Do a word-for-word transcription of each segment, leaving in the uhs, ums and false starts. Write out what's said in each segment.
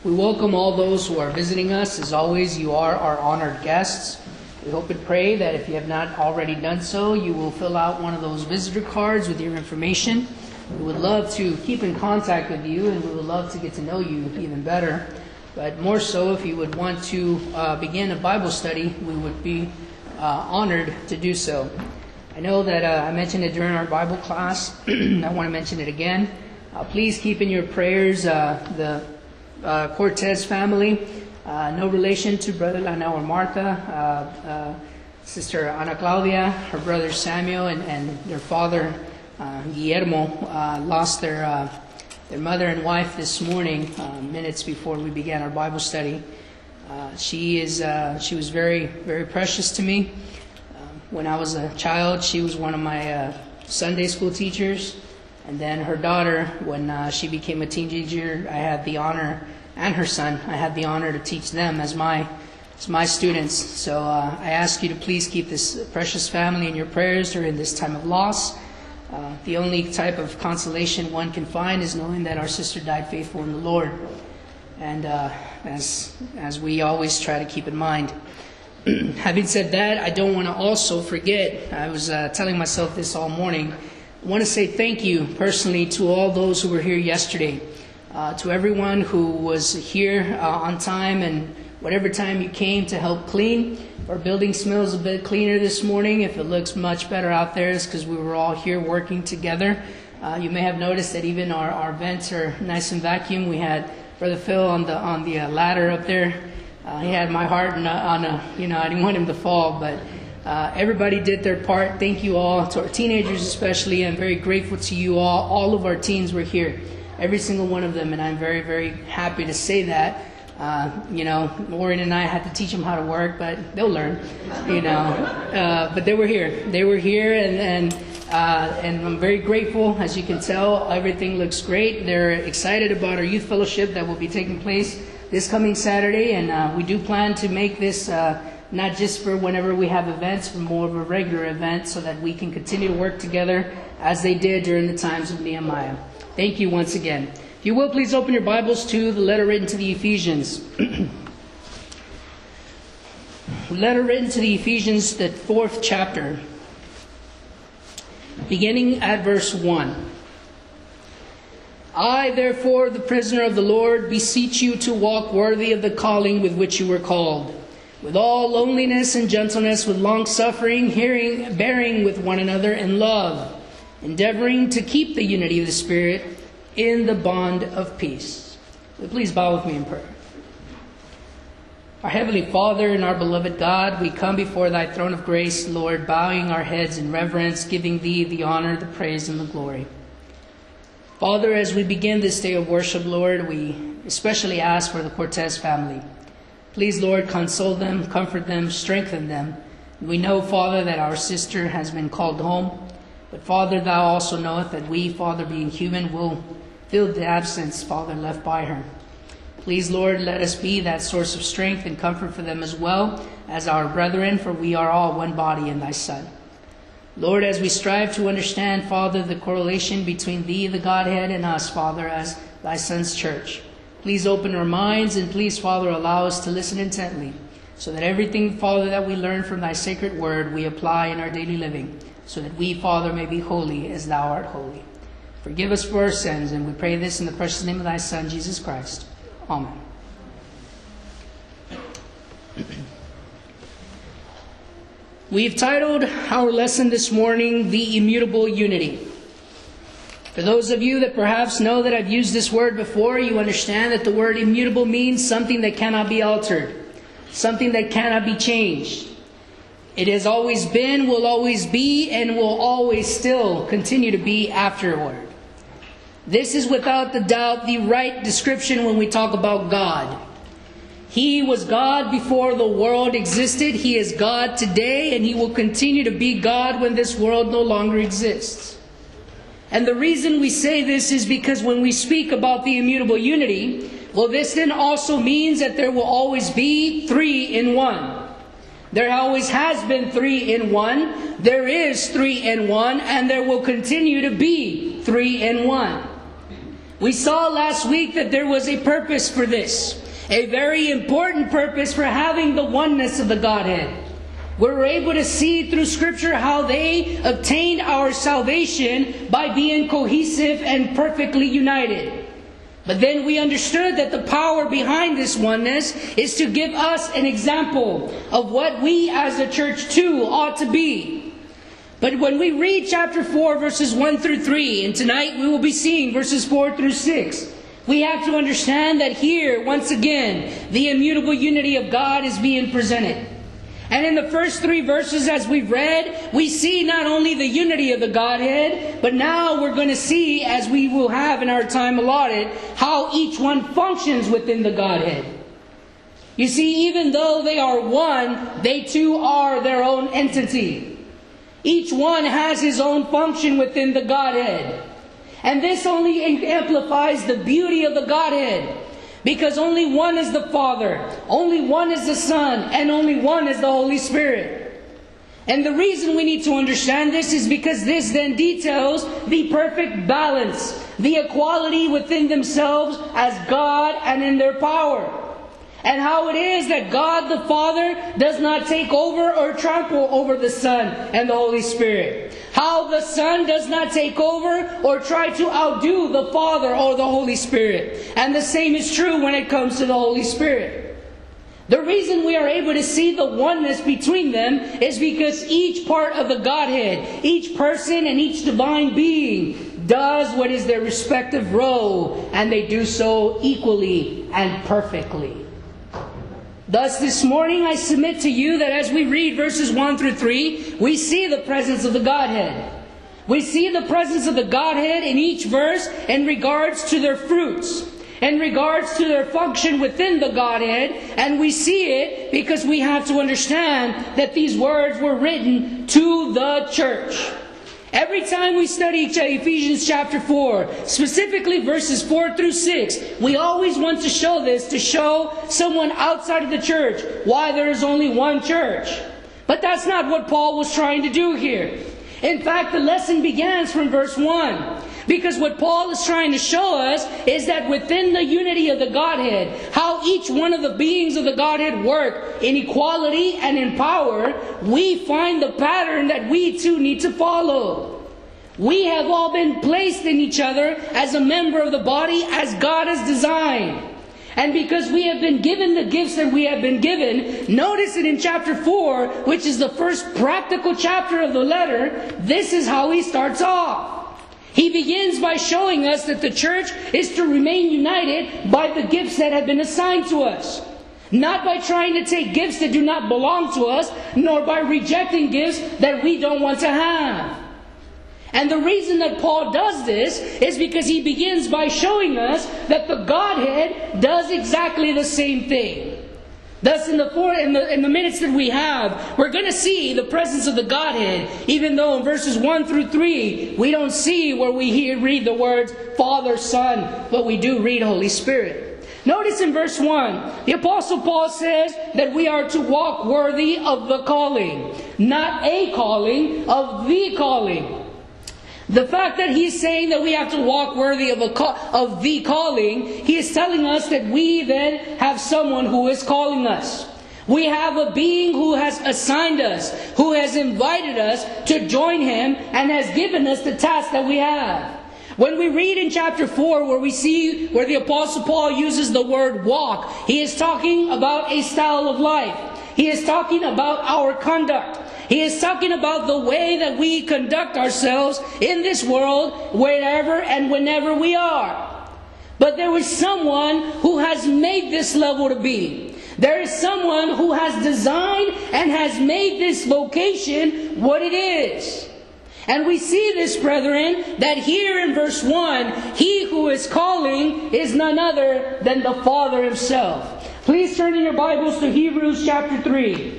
We welcome all those who are visiting us. As always, you are our honored guests. We hope and pray that if you have not already done so, you will fill out one of those visitor cards with your information. We would love to keep in contact with you, and we would love to get to know you even better. But more so, if you would want to uh, begin a Bible study, we would be uh, honored to do so. I know that uh, I mentioned it during our Bible class. I want to mention it again. Uh, please keep in your prayers uh, the uh, Cortez family. Uh, no relation to Brother Lanel or Martha. Uh, uh, Sister Ana Claudia, her brother Samuel, and, and their father uh, Guillermo uh, lost their uh, their mother and wife this morning, uh, minutes before we began our Bible study. Uh, she is uh, she was very very precious to me. Uh, when I was a child, she was one of my uh, Sunday school teachers, and then her daughter, when uh, she became a teenager, I had the honor, and her son, I had the honor to teach them as my as my students. So uh, I ask you to please keep this precious family in your prayers during this time of loss. Uh, the only type of consolation one can find is knowing that our sister died faithful in the Lord. And uh, as as we always try to keep in mind. Having said that, I don't want to also forget, I was uh, telling myself this all morning, I want to say thank you personally to all those who were here yesterday. Uh, to everyone who was here uh, on time and whatever time you came to help clean. Our building smells a bit cleaner this morning. If it looks much better out there, it's because we were all here working together. Uh, you may have noticed that even our, our vents are nice and vacuum. We had Brother Phil on the on the uh, ladder up there. Uh, he had my heart on a, on a, you know, I didn't want him to fall, but uh, everybody did their part. Thank you all, to our teenagers especially. I'm very grateful to you all. All of our teens were here, every single one of them, and I'm very, very happy to say that. Uh, you know, Maureen and I had to teach them how to work, but they'll learn, you know. Uh, but they were here. They were here, and and, uh, and I'm very grateful. As you can tell, everything looks great. They're excited about our youth fellowship that will be taking place this coming Saturday, and uh, we do plan to make this uh, not just for whenever we have events, but more of a regular event so that we can continue to work together as they did during the times of Nehemiah. Thank you once again. If you will, please open your Bibles to the letter written to the Ephesians. Letter written to the Ephesians, the fourth chapter, beginning at verse one. I, therefore, the prisoner of the Lord, beseech you to walk worthy of the calling with which you were called, with all loneliness and gentleness, with long-suffering, hearing, bearing with one another in love, endeavoring to keep the unity of the Spirit in the bond of peace. Please bow with me in prayer. Our Heavenly Father and our beloved God, we come before Thy throne of grace, Lord, bowing our heads in reverence, giving Thee the honor, the praise, and the glory. Father, as we begin this day of worship, Lord, we especially ask for the Cortez family. Please, Lord, console them, comfort them, strengthen them. We know, Father, that our sister has been called home. But, Father, Thou also knowest that we, Father, being human, will feel the absence, Father, left by her. Please, Lord, let us be that source of strength and comfort for them as well as our brethren, for we are all one body in Thy Son. Lord, as we strive to understand, Father, the correlation between Thee, the Godhead, and us, Father, as Thy Son's church, please open our minds and please, Father, allow us to listen intently so that everything, Father, that we learn from Thy sacred word we apply in our daily living, so that we, Father, may be holy as Thou art holy. Forgive us for our sins, and we pray this in the precious name of Thy Son, Jesus Christ. Amen. We've titled our lesson this morning, The Immutable Unity. For those of you that perhaps know that I've used this word before, you understand that the word immutable means something that cannot be altered, something that cannot be changed. It has always been, will always be, and will always still continue to be afterward. This is without the doubt the right description when we talk about God. He was God before the world existed. He is God today, and He will continue to be God when this world no longer exists. And the reason we say this is because when we speak about the immutable unity, well, this then also means that there will always be three in one. There always has been three in one. There is three in one, and there will continue to be three in one. We saw last week that there was a purpose for this. A very important purpose for having the oneness of the Godhead. We were able to see through Scripture how they obtained our salvation by being cohesive and perfectly united. But then we understood that the power behind this oneness is to give us an example of what we as a church too ought to be. But when we read chapter four, verses one through three, and tonight we will be seeing verses four through six, we have to understand that here, once again, the immutable unity of God is being presented. And in the first three verses as we've read, we see not only the unity of the Godhead, but now we're going to see, as we will have in our time allotted, how each one functions within the Godhead. You see, even though they are one, they too are their own entity. Each one has his own function within the Godhead. And this only amplifies the beauty of the Godhead. Because only one is the Father, only one is the Son, and only one is the Holy Spirit. And the reason we need to understand this is because this then details the perfect balance, the equality within themselves as God and in their power. And how it is that God the Father does not take over or trample over the Son and the Holy Spirit. How the Son does not take over or try to outdo the Father or the Holy Spirit. And the same is true when it comes to the Holy Spirit. The reason we are able to see the oneness between them is because each part of the Godhead, each person and each divine being does what is their respective role, and they do so equally and perfectly. Thus, this morning I submit to you that as we read verses one through three, we see the presence of the Godhead. We see the presence of the Godhead in each verse in regards to their fruits, in regards to their function within the Godhead, and we see it because we have to understand that these words were written to the church. Every time we study Ephesians chapter four, specifically verses four through six, we always want to show this to show someone outside of the church why there is only one church. But that's not what Paul was trying to do here. In fact, the lesson begins from verse one. Because what Paul is trying to show us is that within the unity of the Godhead, how each one of the beings of the Godhead work in equality and in power, we find the pattern that we too need to follow. We have all been placed in each other as a member of the body as God has designed. And because we have been given the gifts that we have been given, notice it in chapter four, which is the first practical chapter of the letter, this is how he starts off. He begins by showing us that the church is to remain united by the gifts that have been assigned to us. Not by trying to take gifts that do not belong to us, nor by rejecting gifts that we don't want to have. And the reason that Paul does this is because he begins by showing us that the Godhead does exactly the same thing. Thus, in the, four, in, the, in the minutes that we have, we're going to see the presence of the Godhead, even though in verses one through three, we don't see where we hear, read the words Father, Son, but we do read Holy Spirit. Notice in verse one, the Apostle Paul says that we are to walk worthy of the calling. Not a calling, of the calling. The fact that he's saying that we have to walk worthy of, a call, of the calling, he is telling us that we then have someone who is calling us. We have a being who has assigned us, who has invited us to join him and has given us the task that we have. When we read in chapter four where we see where the Apostle Paul uses the word walk, he is talking about a style of life. He is talking about our conduct. He is talking about the way that we conduct ourselves in this world, wherever and whenever we are. But there is someone who has made this level to be. There is someone who has designed and has made this vocation what it is. And we see this, brethren, that here in verse one, he who is calling is none other than the Father himself. Please turn in your Bibles to Hebrews chapter three.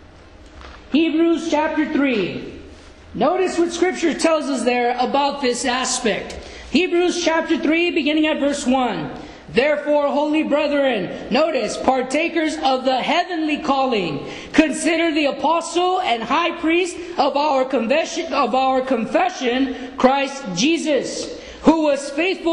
Hebrews chapter three. Notice what Scripture tells us there about this aspect. Hebrews chapter three, beginning at verse one. Therefore, holy brethren, notice, partakers of the heavenly calling, consider the apostle and high priest of our confession, of our confession, Christ Jesus, who was faithful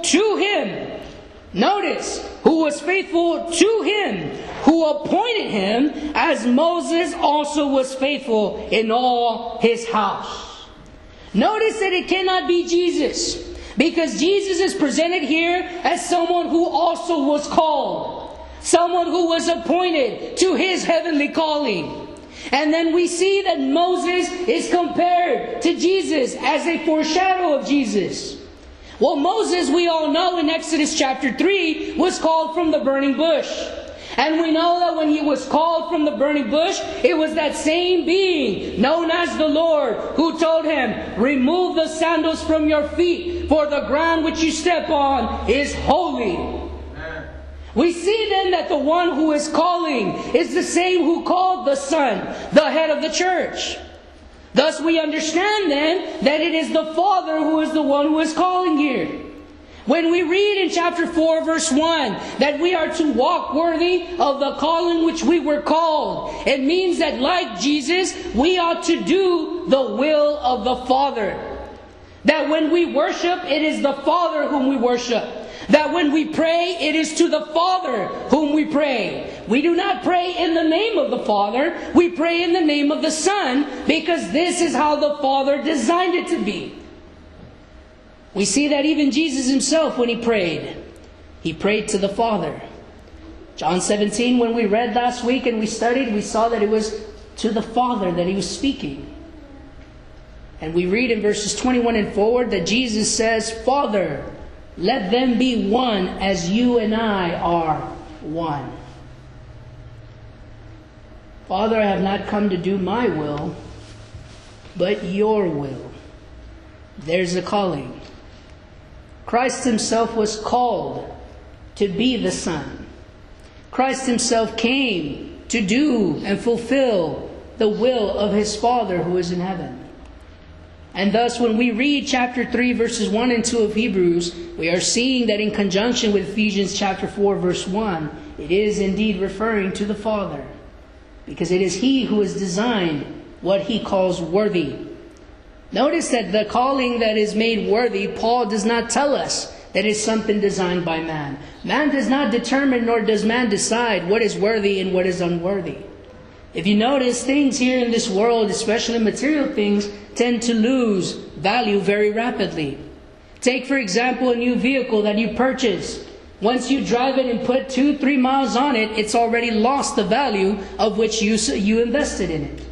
to him. Notice, who was faithful to him, who appointed him, as Moses also was faithful in all his house. Notice that it cannot be Jesus, because Jesus is presented here as someone who also was called, someone who was appointed to his heavenly calling. And then we see that Moses is compared to Jesus as a foreshadow of Jesus. Well, Moses, we all know in Exodus chapter three, was called from the burning bush. And we know that when he was called from the burning bush, it was that same being known as the Lord who told him, remove the sandals from your feet, for the ground which you step on is holy. Amen. We see then that the one who is calling is the same who called the Son, the head of the church. Thus we understand then that it is the Father who is the one who is calling here. When we read in chapter four verse one that we are to walk worthy of the calling which we were called, it means that like Jesus, we ought to do the will of the Father. That when we worship, it is the Father whom we worship. That when we pray, it is to the Father whom we pray. We do not pray in the name of the Father. We pray in the name of the Son, because this is how the Father designed it to be. We see that even Jesus himself, when he prayed, he prayed to the Father. John seventeen, when we read last week and we studied, we saw that it was to the Father that he was speaking. And we read in verses twenty-one and forward that Jesus says, Father, let them be one as you and I are one. Father, I have not come to do my will, but your will. There's the calling. Christ himself was called to be the Son. Christ himself came to do and fulfill the will of his Father who is in heaven. And thus when we read chapter three verses one and two of Hebrews, we are seeing that in conjunction with Ephesians chapter four verse one, it is indeed referring to the Father. Because it is he who has designed what he calls worthy. Notice that the calling that is made worthy, Paul does not tell us that it's something designed by man. Man does not determine, nor does man decide what is worthy and what is unworthy. If you notice, things here in this world, especially material things, tend to lose value very rapidly. Take, for example, a new vehicle that you purchase. Once you drive it and put two, three miles on it, it's already lost the value of which you, you invested in it.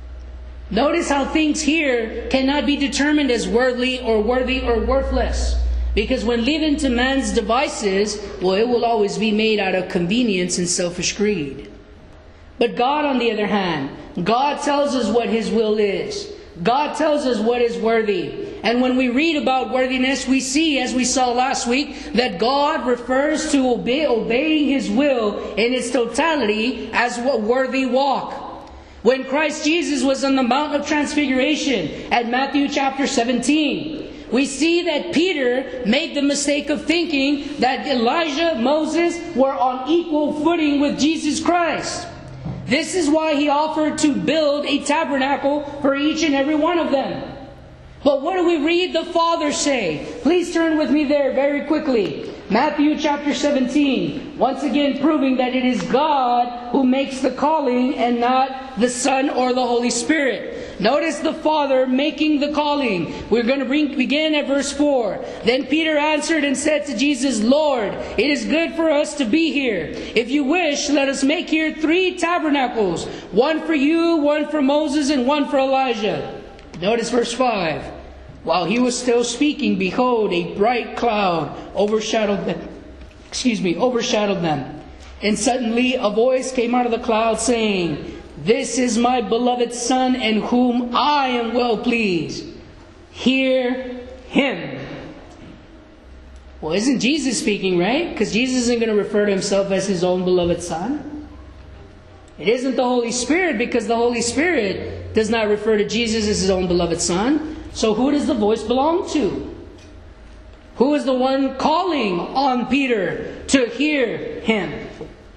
Notice how things here cannot be determined as worthy or worthy or worthless. Because when leaving to man's devices, well, it will always be made out of convenience and selfish greed. But God, on the other hand, God tells us what his will is. God tells us what is worthy. And when we read about worthiness, we see, as we saw last week, that God refers to obey, obeying his will in its totality as a worthy walk. When Christ Jesus was on the Mount of Transfiguration at Matthew chapter seventeen, we see that Peter made the mistake of thinking that Elijah, Moses were on equal footing with Jesus Christ. This is why he offered to build a tabernacle for each and every one of them. But what do we read the Father say? Please turn with me there very quickly. Matthew chapter seventeen. Once again proving that it is God who makes the calling and not the Son or the Holy Spirit. Notice the Father making the calling. We're going to bring, begin at verse four. Then Peter answered and said to Jesus, Lord, it is good for us to be here. If you wish, let us make here three tabernacles. One for you, one for Moses, and one for Elijah. Notice verse five. While he was still speaking, behold, a bright cloud overshadowed them. Excuse me, overshadowed them. And suddenly a voice came out of the cloud saying, This is my beloved Son, in whom I am well pleased. Hear him. Well, isn't Jesus speaking, right? Because Jesus isn't going to refer to himself as his own beloved Son. It isn't the Holy Spirit, because the Holy Spirit does not refer to Jesus as his own beloved Son. So who does the voice belong to? Who is the one calling on Peter to hear him?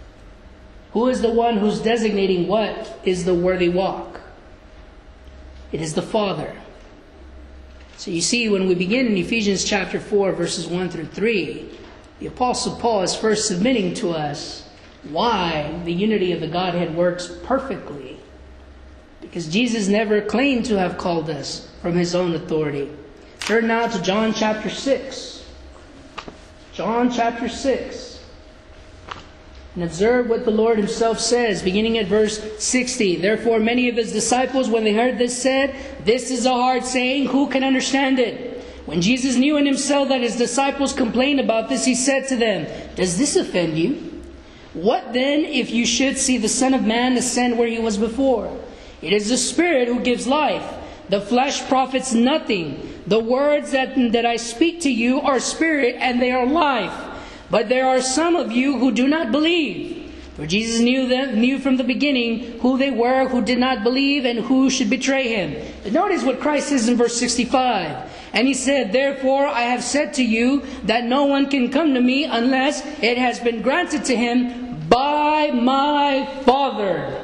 Who is the one who's designating what is the worthy walk? It is the Father. So you see, when we begin in Ephesians chapter four, verses one through three, the Apostle Paul is first submitting to us why the unity of the Godhead works perfectly. Because Jesus never claimed to have called us from his own authority. Turn now to John chapter six. John chapter six. And observe what the Lord himself says, beginning at verse sixty. Therefore many of his disciples, when they heard this, said, "This is a hard saying, who can understand it?" When Jesus knew in himself that his disciples complained about this, he said to them, "Does this offend you? What then if you should see the Son of Man ascend where he was before? It is the Spirit who gives life. The flesh profits nothing. The words that, that I speak to you are spirit and they are life. But there are some of you who do not believe." For Jesus knew them, knew from the beginning who they were who did not believe and who should betray him. But notice what Christ says in verse sixty-five. And he said, "Therefore I have said to you that no one can come to me unless it has been granted to him by my Father."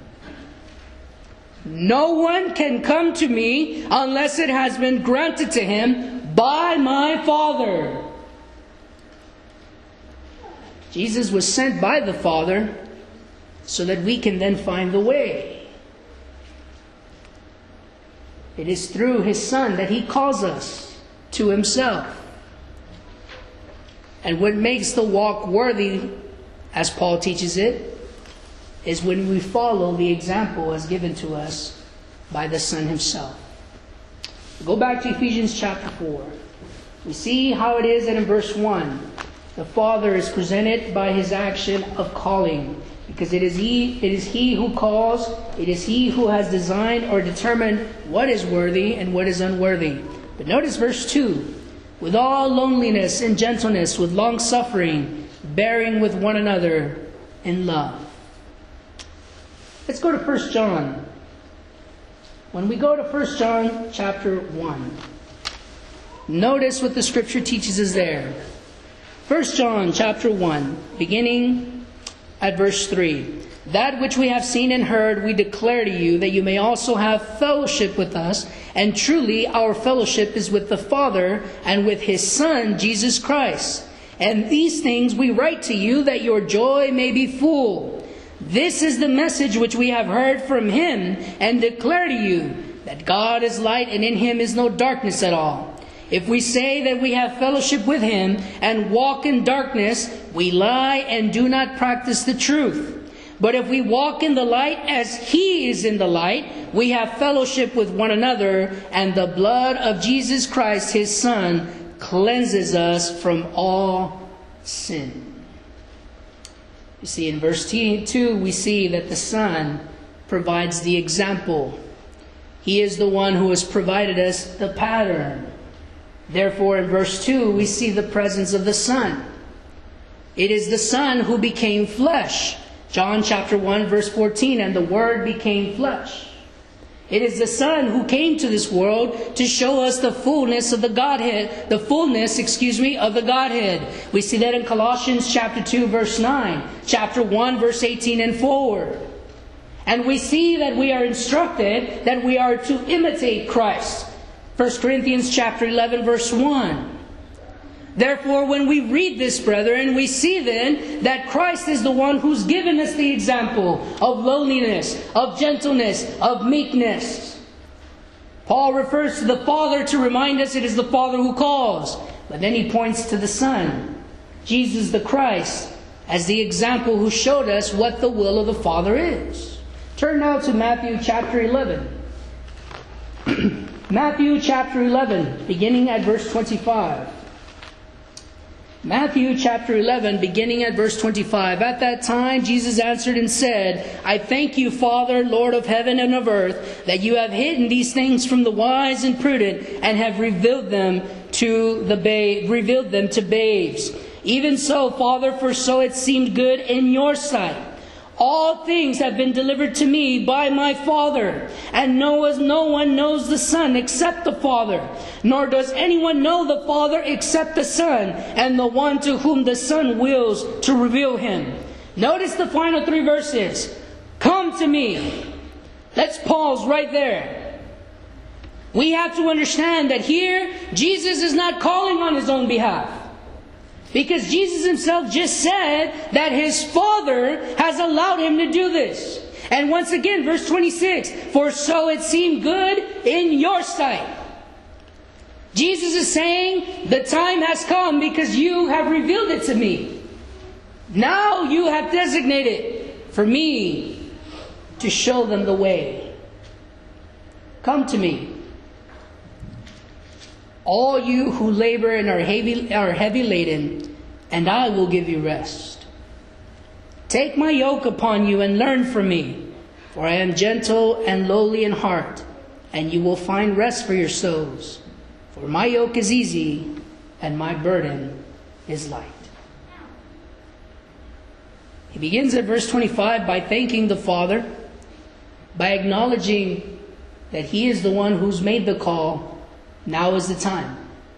No one can come to me unless it has been granted to him by my Father. Jesus was sent by the Father so that we can then find the way. It is through his Son that he calls us to himself. And what makes the walk worthy, as Paul teaches it, is when we follow the example as given to us by the Son himself. Go back to Ephesians chapter four. We see how it is that in verse one, the Father is presented by his action of calling. Because it is he, it is he who calls, it is he who has designed or determined what is worthy and what is unworthy. But notice verse two. With all loneliness and gentleness, with long suffering, bearing with one another in love. Let's go to First John. When we go to First John chapter one, notice what the Scripture teaches us there. First John chapter one, beginning at verse three. That which we have seen and heard we declare to you, that you may also have fellowship with us. And truly our fellowship is with the Father and with his Son, Jesus Christ. And these things we write to you, that your joy may be full. This is the message which we have heard from him and declare to you, that God is light and in him is no darkness at all. If we say that we have fellowship with him and walk in darkness, we lie and do not practice the truth. But if we walk in the light as he is in the light, we have fellowship with one another, and the blood of Jesus Christ, his Son, cleanses us from all sin. You see, in verse two, we see that the Son provides the example. He is the one who has provided us the pattern. Therefore, in verse two, we see the presence of the Son. It is the Son who became flesh. John chapter one, verse fourteen, and the Word became flesh. It is the Son who came to this world to show us the fullness of the Godhead, the fullness, excuse me, of the Godhead. We see that in Colossians chapter two, verse nine, chapter one, verse eighteen and forward. And we see that we are instructed that we are to imitate Christ. First Corinthians chapter eleven, verse one. Therefore, when we read this, brethren, we see then that Christ is the one who's given us the example of lowliness, of gentleness, of meekness. Paul refers to the Father to remind us it is the Father who calls. But then he points to the Son, Jesus the Christ, as the example who showed us what the will of the Father is. Turn now to Matthew chapter eleven. Matthew chapter eleven, beginning at verse twenty-five. Matthew chapter eleven, beginning at verse twenty-five. At that time Jesus answered and said, I thank you, Father, Lord of heaven and of earth, that you have hidden these things from the wise and prudent, and have revealed them to the babe, revealed them to babes. Even so, Father, for so it seemed good in your sight. All things have been delivered to me by my Father, and no, no one knows the Son except the Father, nor does anyone know the Father except the Son, and the one to whom the Son wills to reveal him. Notice the final three verses. Come to me. Let's pause right there. We have to understand that here, Jesus is not calling on His own behalf. Because Jesus Himself just said that His Father has allowed Him to do this. And once again, verse twenty-six, for so it seemed good in your sight. Jesus is saying, the time has come because you have revealed it to me. Now you have designated for me to show them the way. Come to me, all you who labor and are heavy, are heavy laden, and I will give you rest. Take my yoke upon you and learn from me, for I am gentle and lowly in heart, and you will find rest for your souls. For my yoke is easy, and my burden is light. He begins at verse twenty-five by thanking the Father, by acknowledging that He is the one who's made the call. Now is the time.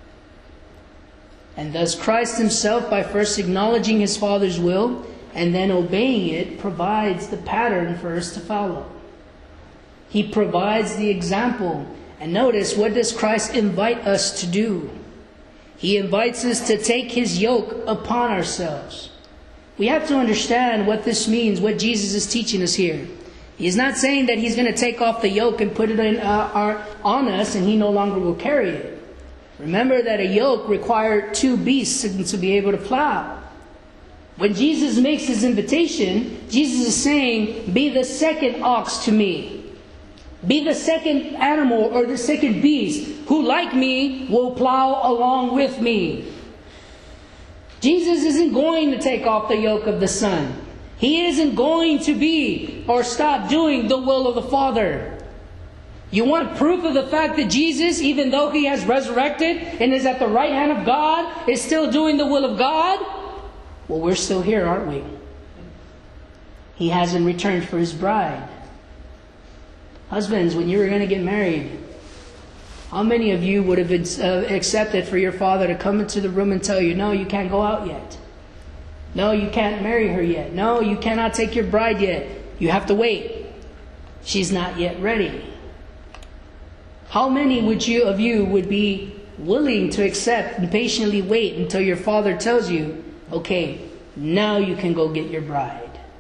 And thus Christ Himself, by first acknowledging His Father's will and then obeying it, provides the pattern for us to follow. He provides the example. And notice, what does Christ invite us to do? He invites us to take His yoke upon ourselves. We have to understand what this means, what Jesus is teaching us here. He's not saying that He's going to take off the yoke and put it in, uh, our, on us and He no longer will carry it. Remember that a yoke required two beasts to be able to plow. When Jesus makes His invitation, Jesus is saying, be the second ox to me. Be the second animal or the second beast who, like me, will plow along with me. Jesus isn't going to take off the yoke of the Son. He isn't going to be or stop doing the will of the Father. You want proof of the fact that Jesus, even though He has resurrected and is at the right hand of God, is still doing the will of God? Well, we're still here, aren't we? He hasn't returned for His bride. Husbands, when you were going to get married, how many of you would have uh, accepted for your father to come into the room and tell you, no, you can't go out yet. No, you can't marry her yet. No, you cannot take your bride yet. You have to wait. She's not yet ready. How many would you of you would be willing to accept and patiently wait until your father tells you, okay, now you can go get your bride?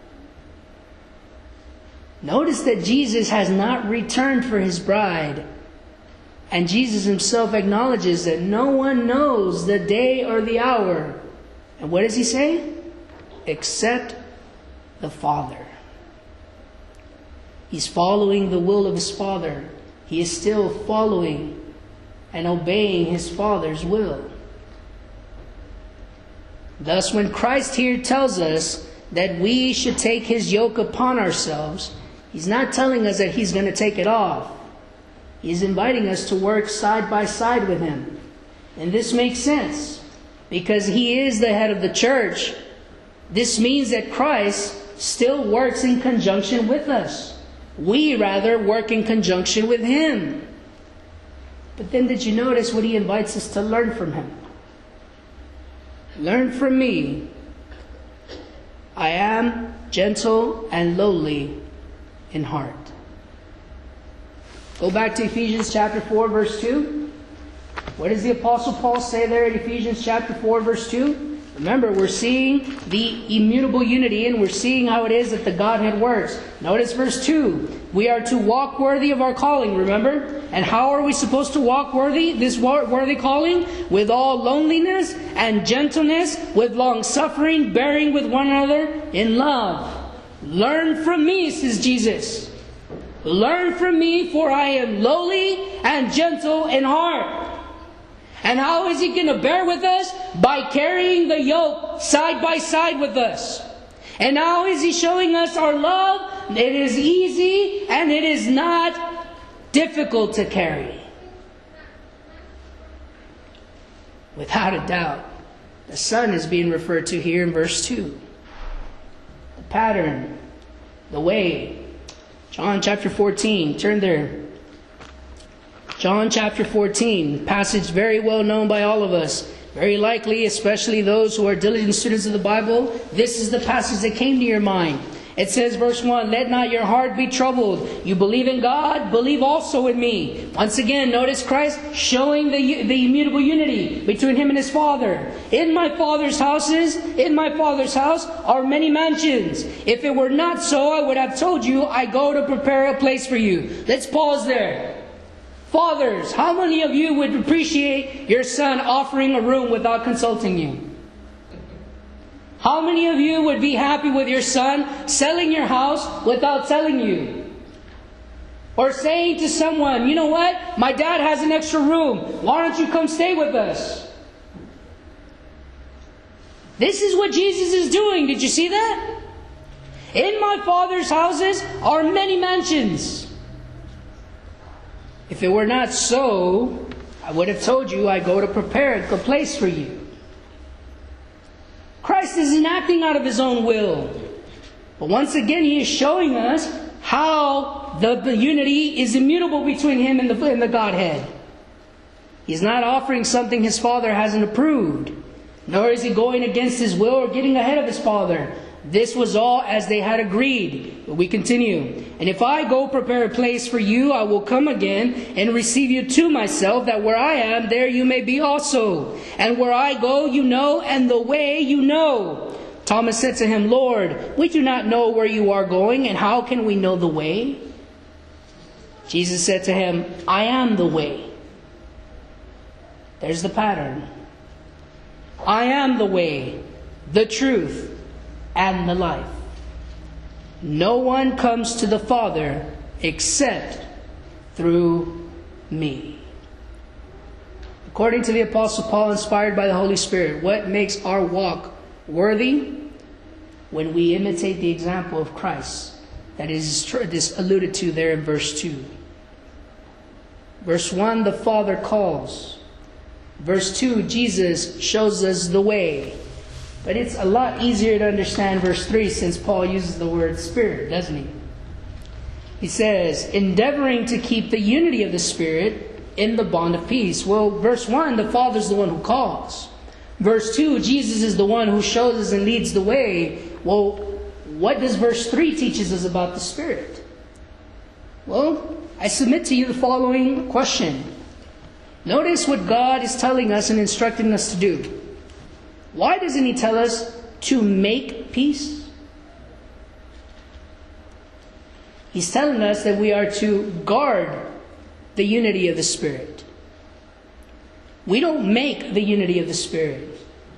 Notice that Jesus has not returned for His bride. And Jesus Himself acknowledges that no one knows the day or the hour. And what does He say? Except the Father. He's following the will of His Father. He is still following and obeying His Father's will. Thus, when Christ here tells us that we should take His yoke upon ourselves, He's not telling us that He's going to take it off. He's inviting us to work side by side with Him. And this makes sense because He is the head of the church. This means that Christ still works in conjunction with us. We rather work in conjunction with Him. But then did you notice what He invites us to learn from Him? Learn from me. I am gentle and lowly in heart. Go back to Ephesians chapter four, verse two. What does the Apostle Paul say there in Ephesians chapter four, verse two? Remember, we're seeing the immutable unity and we're seeing how it is that the Godhead works. Notice verse two. We are to walk worthy of our calling, remember? And how are we supposed to walk worthy, this worthy calling? With all loneliness and gentleness, with long suffering, bearing with one another in love. Learn from me, says Jesus. Learn from me, for I am lowly and gentle in heart. And how is He going to bear with us? By carrying the yoke side by side with us. And how is He showing us our love? It is easy and it is not difficult to carry. Without a doubt, the Son is being referred to here in verse two. The pattern, the way. John chapter fourteen, turn there. John chapter fourteen, passage very well known by all of us. Very likely, especially those who are diligent students of the Bible, this is the passage that came to your mind. It says, verse one, let not your heart be troubled. You believe in God, believe also in me. Once again, notice Christ showing the, the immutable unity between him and his Father. In my Father's houses, in my Father's house are many mansions. If it were not so, I would have told you, I go to prepare a place for you. Let's pause there. Fathers, how many of you would appreciate your son offering a room without consulting you? How many of you would be happy with your son selling your house without telling you? Or saying to someone, you know what? My dad has an extra room. Why don't you come stay with us? This is what Jesus is doing. Did you see that? In my Father's houses are many mansions. If it were not so, I would have told you I go to prepare a place for you. Christ isn't acting out of his own will. But once again, he is showing us how the, the unity is immutable between him and the, and the Godhead. He's not offering something his Father hasn't approved. Nor is he going against his will or getting ahead of his Father. This was all as they had agreed. But we continue. And if I go prepare a place for you, I will come again and receive you to myself, that where I am, there you may be also. And where I go, you know, and the way you know. Thomas said to him, Lord, we do not know where you are going, and how can we know the way? Jesus said to him, I am the way. There's the pattern. I am the way, the truth, and the life. No one comes to the Father except through me. According to the Apostle Paul, inspired by the Holy Spirit, what makes our walk worthy? When we imitate the example of Christ. That is this alluded to there in verse two. Verse one, the Father calls. Verse two, Jesus shows us the way. But it's a lot easier to understand verse three since Paul uses the word Spirit, doesn't he? He says, endeavoring to keep the unity of the Spirit in the bond of peace. Well, verse one, the Father's the one who calls. Verse two, Jesus is the one who shows us and leads the way. Well, what does verse three teaches us about the Spirit? Well, I submit to you the following question. Notice what God is telling us and instructing us to do. Why doesn't he tell us to make peace? He's telling us that we are to guard the unity of the Spirit. We don't make the unity of the Spirit.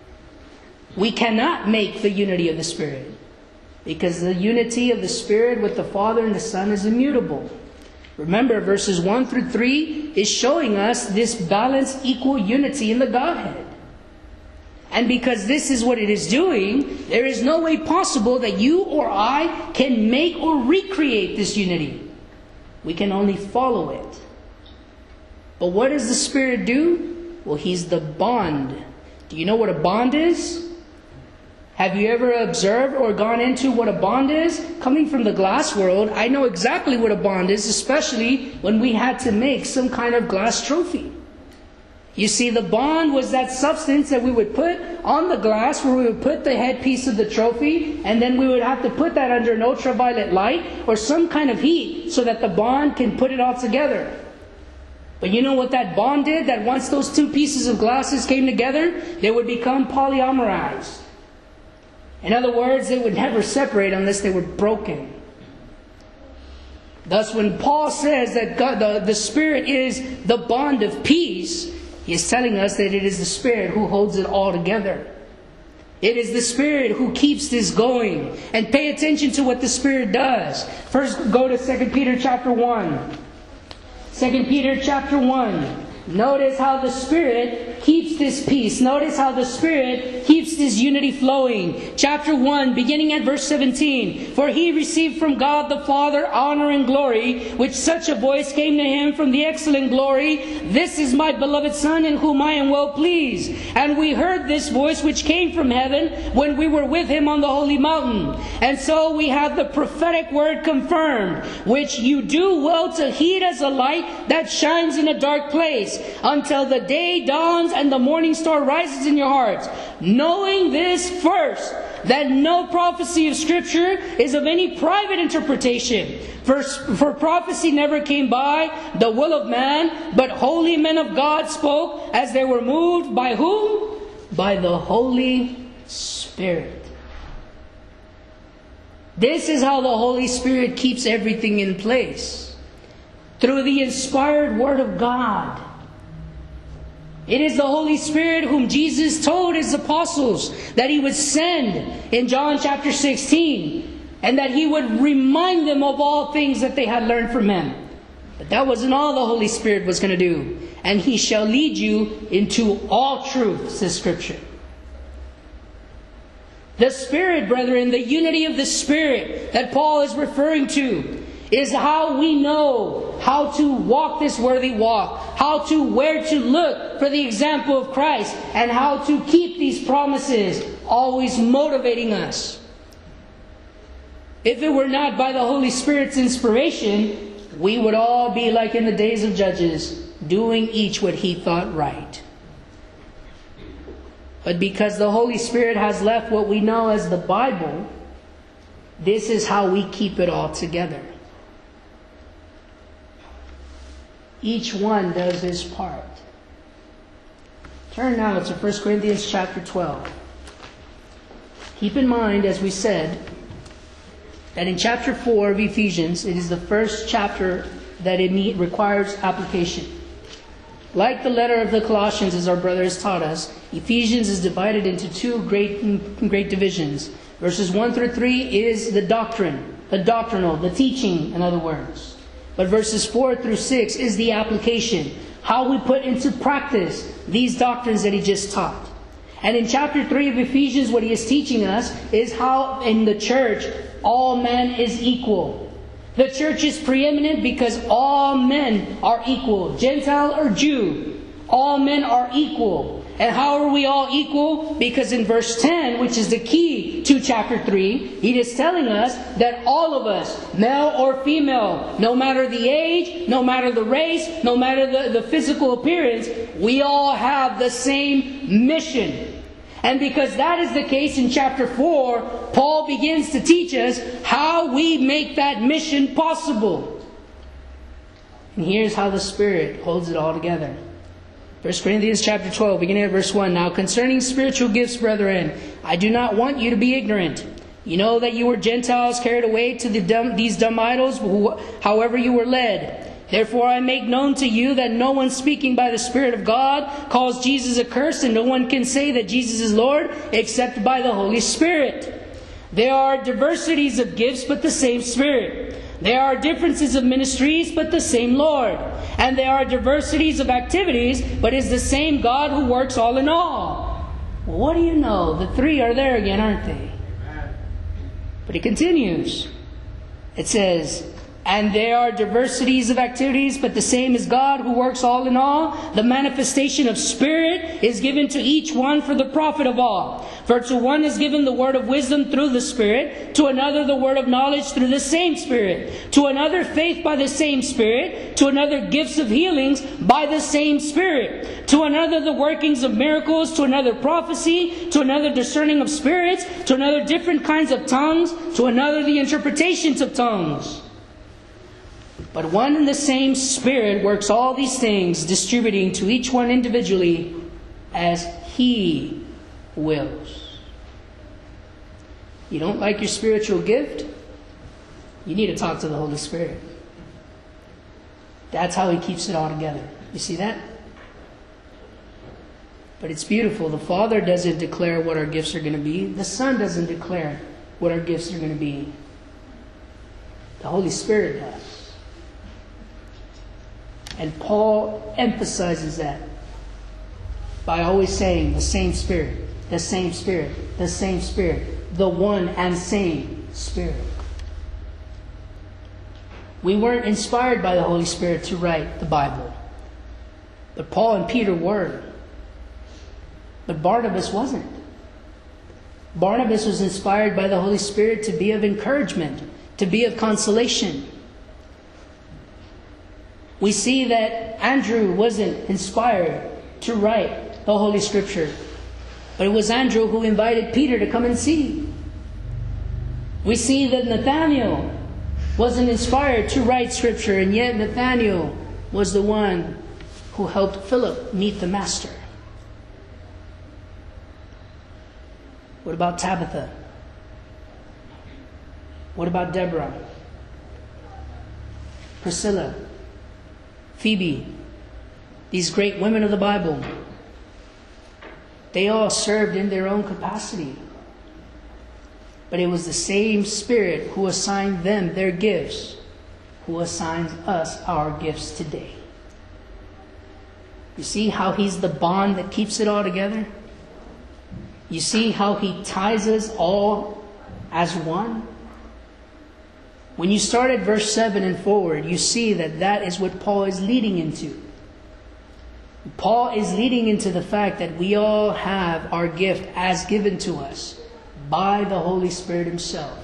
We cannot make the unity of the Spirit. Because the unity of the Spirit with the Father and the Son is immutable. Remember, verses one through three is showing us this balanced, equal unity in the Godhead. And because this is what it is doing, there is no way possible that you or I can make or recreate this unity. We can only follow it. But what does the Spirit do? Well, He's the bond. Do you know what a bond is? Have you ever observed or gone into what a bond is? Coming from the glass world, I know exactly what a bond is, especially when we had to make some kind of glass trophy. You see, the bond was that substance that we would put on the glass where we would put the headpiece of the trophy, and then we would have to put that under an ultraviolet light or some kind of heat so that the bond can put it all together. But you know what that bond did? That once those two pieces of glasses came together, they would become polyamerized. In other words, they would never separate unless they were broken. Thus, when Paul says that God, the, the Spirit is the bond of peace, he is telling us that it is the Spirit who holds it all together. It is the Spirit who keeps this going. And pay attention to what the Spirit does. First, go to Second Peter chapter one. Second Peter chapter one. Notice how the Spirit keeps this peace. Notice how the Spirit keeps this unity flowing. Chapter one, beginning at verse seventeen. For he received from God the Father honor and glory, which such a voice came to him from the excellent glory. This is my beloved Son, in whom I am well pleased. And we heard this voice which came from heaven when we were with him on the holy mountain. And so we have the prophetic word confirmed, which you do well to heed as a light that shines in a dark place, until the day dawns and the morning star rises in your hearts. Knowing this first, that no prophecy of Scripture is of any private interpretation. For, for prophecy never came by the will of man, but holy men of God spoke as they were moved by whom? By the Holy Spirit. This is how the Holy Spirit keeps everything in place. Through the inspired Word of God. It is the Holy Spirit whom Jesus told His apostles that He would send in John chapter sixteen. And that He would remind them of all things that they had learned from Him. But that wasn't all the Holy Spirit was going to do. And He shall lead you into all truth, says Scripture. The Spirit, brethren, the unity of the Spirit that Paul is referring to, is how we know how to walk this worthy walk, how to where to look for the example of Christ, and how to keep these promises always motivating us. If it were not by the Holy Spirit's inspiration, we would all be like in the days of Judges, doing each what he thought right. But because the Holy Spirit has left what we know as the Bible, this is how we keep it all together. Each one does his part. Turn now to First Corinthians chapter twelve. Keep in mind, as we said, that in chapter four of Ephesians, it is the first chapter that it need, requires application. Like the letter of the Colossians, as our brother has taught us, Ephesians is divided into two great, great divisions. Verses one through three is the doctrine, the doctrinal, the teaching, in other words. But verses four through six is the application, how we put into practice these doctrines that he just taught. And in chapter three of Ephesians, what he is teaching us is how in the church, all men is equal. The church is preeminent because all men are equal. Gentile or Jew, all men are equal. And how are we all equal? Because in verse ten, which is the key to chapter three, he is telling us that all of us, male or female, no matter the age, no matter the race, no matter the, the physical appearance, we all have the same mission. And because that is the case in chapter four, Paul begins to teach us how we make that mission possible. And here's how the Spirit holds it all together. First Corinthians chapter twelve, beginning at verse one. Now concerning spiritual gifts, brethren, I do not want you to be ignorant. You know that you were Gentiles carried away to the dumb, these dumb idols, however you were led. Therefore I make known to you that no one speaking by the Spirit of God calls Jesus accursed, and no one can say that Jesus is Lord except by the Holy Spirit. There are diversities of gifts, but the same Spirit. There are differences of ministries, but the same Lord. And there are diversities of activities, but is the same God who works all in all. Well, what do you know? The three are there again, aren't they? But it continues. It says, and there are diversities of activities, but the same is God who works all in all. The manifestation of Spirit is given to each one for the profit of all. For to one is given the word of wisdom through the Spirit, to another the word of knowledge through the same Spirit, to another faith by the same Spirit, to another gifts of healings by the same Spirit, to another the workings of miracles, to another prophecy, to another discerning of spirits, to another different kinds of tongues, to another the interpretations of tongues. But one and the same Spirit works all these things, distributing to each one individually as He wills. You don't like your spiritual gift? You need to talk to the Holy Spirit. That's how He keeps it all together. You see that? But it's beautiful. The Father doesn't declare what our gifts are going to be. The Son doesn't declare what our gifts are going to be. The Holy Spirit does. And Paul emphasizes that by always saying the same Spirit, the same Spirit, the same Spirit, the one and same Spirit. We weren't inspired by the Holy Spirit to write the Bible. But Paul and Peter were. But Barnabas wasn't. Barnabas was inspired by the Holy Spirit to be of encouragement, to be of consolation. We see that Andrew wasn't inspired to write the Holy Scripture. But it was Andrew who invited Peter to come and see. We see that Nathanael wasn't inspired to write Scripture, and yet Nathanael was the one who helped Philip meet the Master. What about Tabitha? What about Deborah? Priscilla? Phoebe? These great women of the Bible. They all served in their own capacity. But it was the same Spirit who assigned them their gifts, who assigns us our gifts today. You see how He's the bond that keeps it all together? You see how He ties us all as one? When you start at verse seven and forward, you see that that is what Paul is leading into. Paul is leading into the fact that we all have our gift as given to us by the Holy Spirit Himself.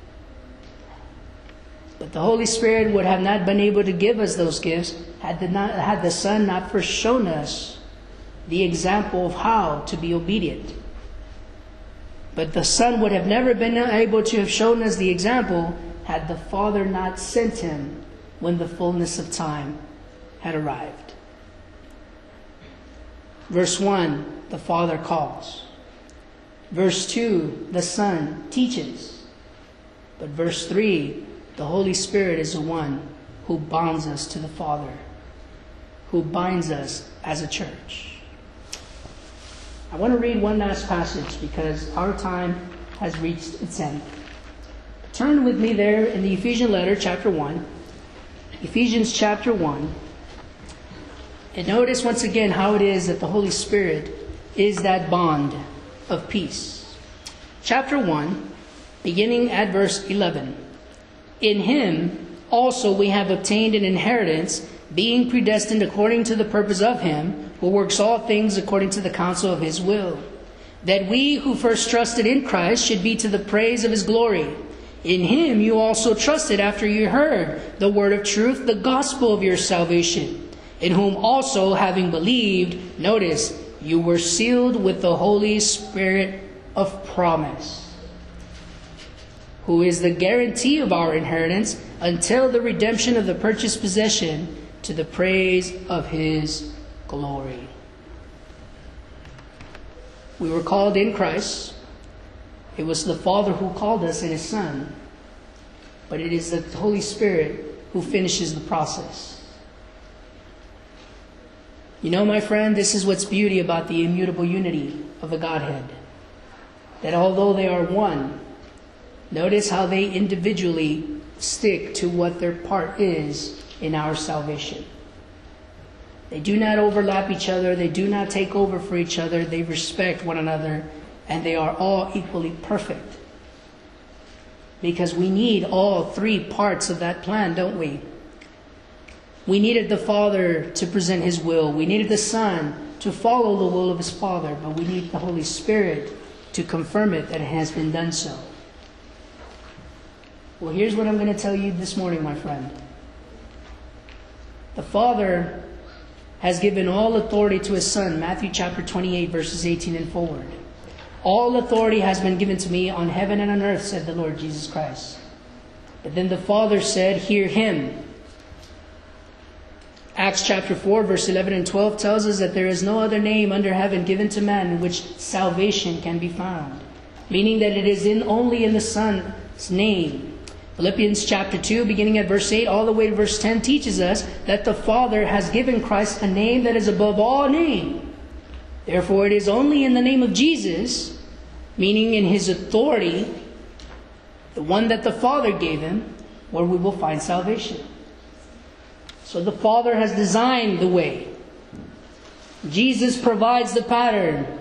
But the Holy Spirit would have not been able to give us those gifts had the, not, had the Son not first shown us the example of how to be obedient. But the Son would have never been able to have shown us the example had the Father not sent Him when the fullness of time had arrived. Verse one, the Father calls. Verse two, the Son teaches. But verse three, the Holy Spirit is the one who bonds us to the Father, who binds us as a church. I want to read one last passage because our time has reached its end. Turn with me there in the Ephesian letter, chapter one. Ephesians chapter one. And notice once again how it is that the Holy Spirit is that bond of peace. Chapter one, beginning at verse eleven. In Him also we have obtained an inheritance, being predestined according to the purpose of Him, who works all things according to the counsel of His will, that we who first trusted in Christ should be to the praise of His glory. In Him you also trusted after you heard the word of truth, the gospel of your salvation, in whom also, having believed, notice, you were sealed with the Holy Spirit of promise, who is the guarantee of our inheritance until the redemption of the purchased possession, to the praise of His glory. We were called in Christ. It was the Father who called us in His Son. But it is the Holy Spirit who finishes the process. You know, my friend, this is what's beauty about the immutable unity of the Godhead. That although they are one, notice how they individually stick to what their part is in our salvation. They do not overlap each other. They do not take over for each other. They respect one another. And they are all equally perfect. Because we need all three parts of that plan, don't we? We needed the Father to present His will. We needed the Son to follow the will of His Father. But we need the Holy Spirit to confirm it that it has been done so. Well, here's what I'm going to tell you this morning, my friend. The Father has given all authority to His Son. Matthew chapter twenty-eight, verses eighteen and forward. All authority has been given to me on heaven and on earth, said the Lord Jesus Christ. But then the Father said, hear Him. Acts chapter four, verse eleven and twelve tells us that there is no other name under heaven given to man in which salvation can be found. Meaning that it is in only in the Son's name. Philippians chapter two, beginning at verse eight, all the way to verse ten, teaches us that the Father has given Christ a name that is above all name. Therefore, it is only in the name of Jesus, meaning in His authority, the one that the Father gave Him, where we will find salvation. So the Father has designed the way. Jesus provides the pattern.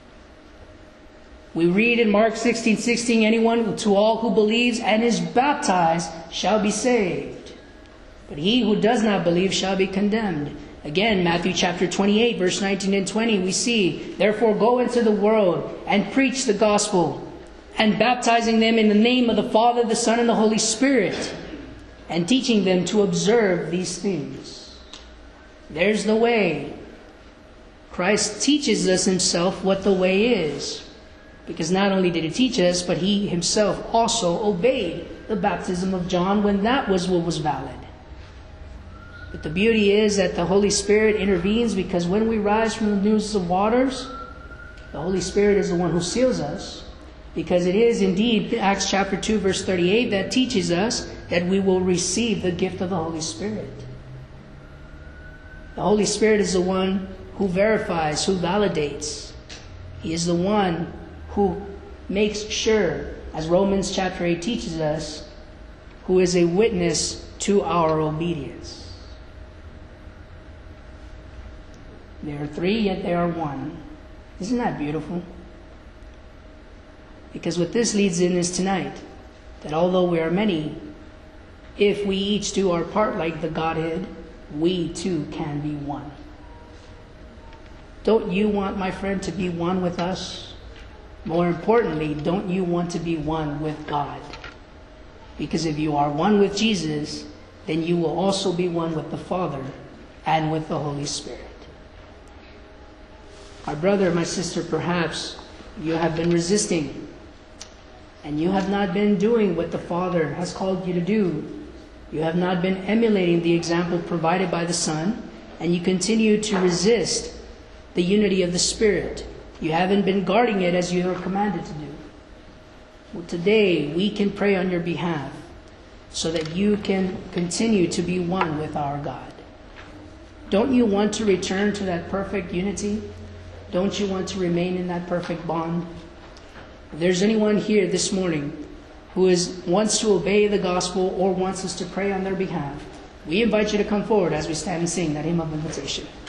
We read in Mark sixteen sixteen, anyone to all who believes and is baptized shall be saved. But he who does not believe shall be condemned. Again, Matthew chapter twenty-eight, verse nineteen and twenty, we see, therefore go into the world and preach the gospel, and baptizing them in the name of the Father, the Son, and the Holy Spirit, and teaching them to observe these things. There's the way. Christ teaches us Himself what the way is. Because not only did he teach us, but he himself also obeyed the baptism of John when that was what was valid. But the beauty is that the Holy Spirit intervenes, because when we rise from the news of waters, the Holy Spirit is the one who seals us. Because it is indeed Acts chapter two verse thirty-eight that teaches us that we will receive the gift of the Holy Spirit. The Holy Spirit is the one who verifies, who validates. He is the one who makes sure, as Romans chapter eight teaches us, who is a witness to our obedience. There are three, yet they are one. Isn't that beautiful? Because what this leads in is tonight, that although we are many, if we each do our part like the Godhead, we too can be one. Don't you want, my friend, to be one with us? More importantly, don't you want to be one with God? Because if you are one with Jesus, then you will also be one with the Father and with the Holy Spirit. My brother, my sister, perhaps you have been resisting, and you have not been doing what the Father has called you to do. You have not been emulating the example provided by the Son, and you continue to resist the unity of the Spirit. You haven't been guarding it as you are commanded to do. Well, today we can pray on your behalf so that you can continue to be one with our God. Don't you want to return to that perfect unity? Don't you want to remain in that perfect bond? If there's anyone here this morning who is wants to obey the gospel or wants us to pray on their behalf, we invite you to come forward as we stand and sing that hymn of invitation.